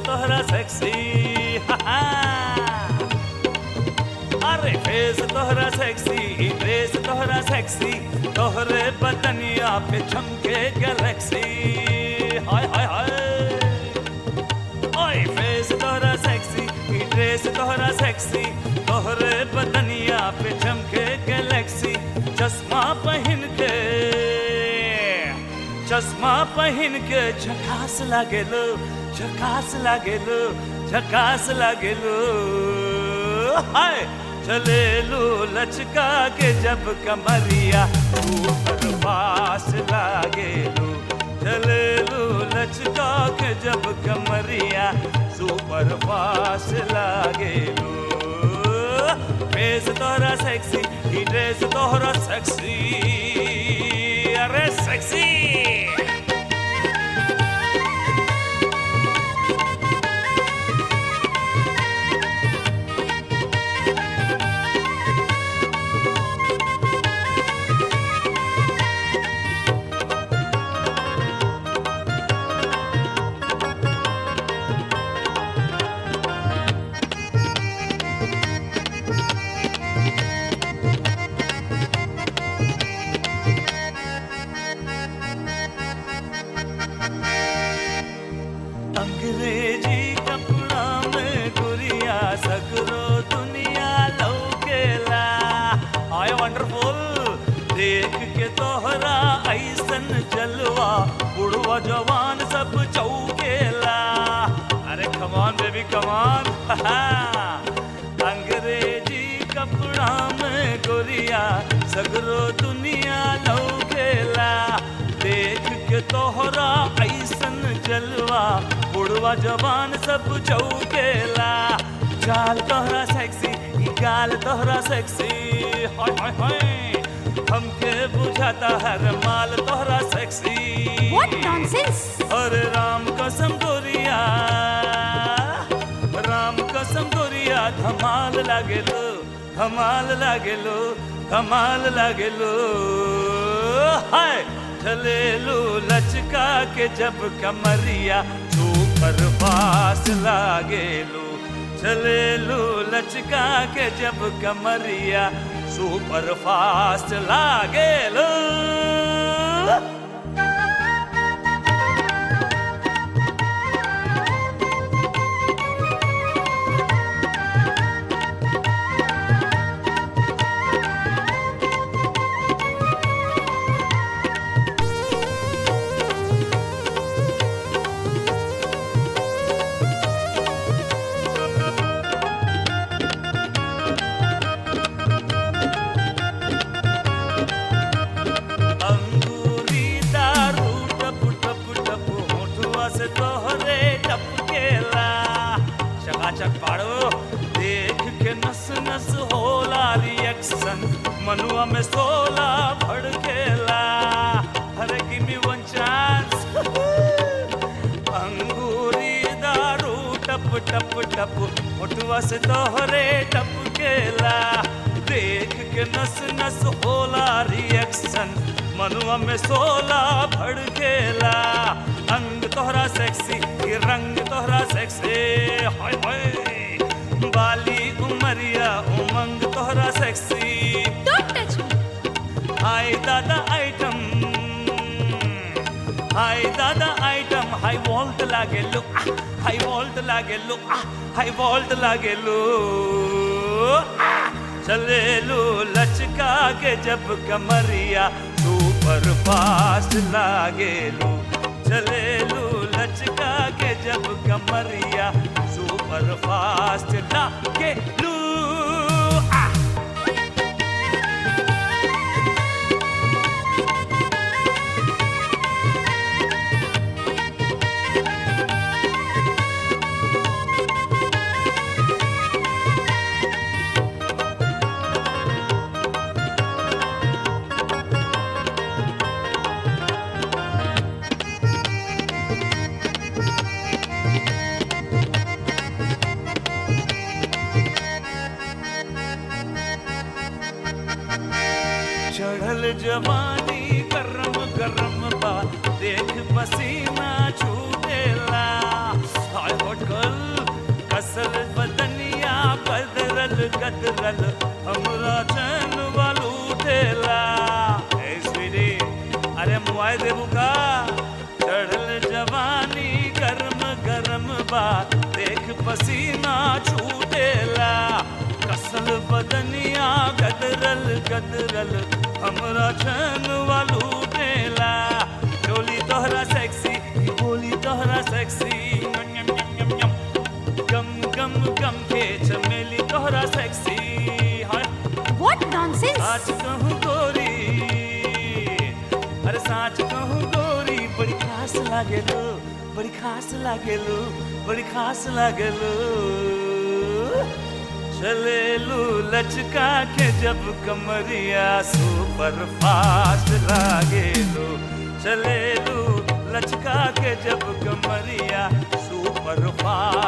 तोहरा सेक्सी, अरे फेस तोहरा सेक्सी, ड्रेस तोहरा सेक्सी, तोहरे बदनिया पे चमके गैलेक्सी। हाय हाय हाय, ओए फेस तोहरा सेक्सी, ड्रेस तोहरा सेक्सी, तोहरे बदनिया पे चमके गैलेक्सी। चश्मा पहन के झकास लागेलो, झकास लागेलो, झकास लागेलो। हाय चलेलो लचका के जब कमरिया, ऊपर पास लागेलो। चलेलो लचका के जब कमरिया, सुपर फास्ट लागेलो। फेस तोहरा सेक्सी, ड्रेस तोहरा सेक्सी, अरे सेक्सी। अंग्रेजी कपड़ा में गुरिया सगरो दुनिया लौकेला। आय वंडरफुल, देख के तोहरा ऐसन जलवा, बुढ़वा जवान सब चौकेला। अरे कमान बेबी कमान। अंग्रेजी कपड़ा में गुरिया सगरो दुनिया लौकेला। देख के तोहरा ऐसन जलवा, बुढ़वा जवान सब चौकेला। चाल तोहरा सेक्सी, गाल तोहरा सेक्सी, हाय हाय हाय। हमके बुझाता हर माल तोहरा सेक्सी। What nonsense! अरे राम कसम गोरिया, राम कसम गोरिया, धमाल लागेलो, धमाल लागेलो, धमाल लागेलो। हाय चलेलो लचका के जब कमरिया, सुपर फास्ट लागेलो। चलेलो लचका के जब कमरिया, सुपर फास्ट लागेलो। चकाचक पाड़ो, देख के नस नस होला रिएक्शन, मनुआ में सोला भड़केला। अरे गिव मी वन चांस। अंगूरी दारू टप टप टप, होठवा से तोहरे टपकेला। देख के नस नस होला रिएक्शन, मनुआ में सोला भड़केला। अंग तोहरा सेक्सी, रंग तोहरा सेक्सी, हाय हाय। बाली उमरिया उमंग तोहरा सेक्सी। Don't touch me! हाय दादा आइटम, हाय दादा आइटम, हाई वोल्ट लागेलो, हाई वोल्ट लागेलो, हाई वोल्ट लागेलो। चलेलो लचका के जब कमरिया, सुपर फास्ट लागेलो। चलेलो लचका के जब कमरिया, सुपर फास्ट लागेलो। चढ़ल जवानी गरम गरम बा, देख पसीना छूटेला। हाय हॉट गर्ल गदरल हमरा चैन वालू ढेला। ए स्वीटी, अरे मुआई देबू का? चढ़ल जवानी गरम गरम बा, देख पसीना छूटेला। कसल बदनिया गदरल गदरल हमरा चैन वालू ढेला। चोली तोहरा सेक्सी, बोली तोहरा सेक्सी, गम गम गम के चमेली तोहरा सेक्सी। Hi What nonsense! साच कहूँ गोरी, अरे साच कहूँ गोरी, बड़ी खास लागेलो, बड़ी खास लागेलो, बड़ी खास लागेलो। चलेलू लचका के जब कमरिया, सुपर फास्ट लागेलो। चलेलू लचका के जब कमरिया, सुपर फास्ट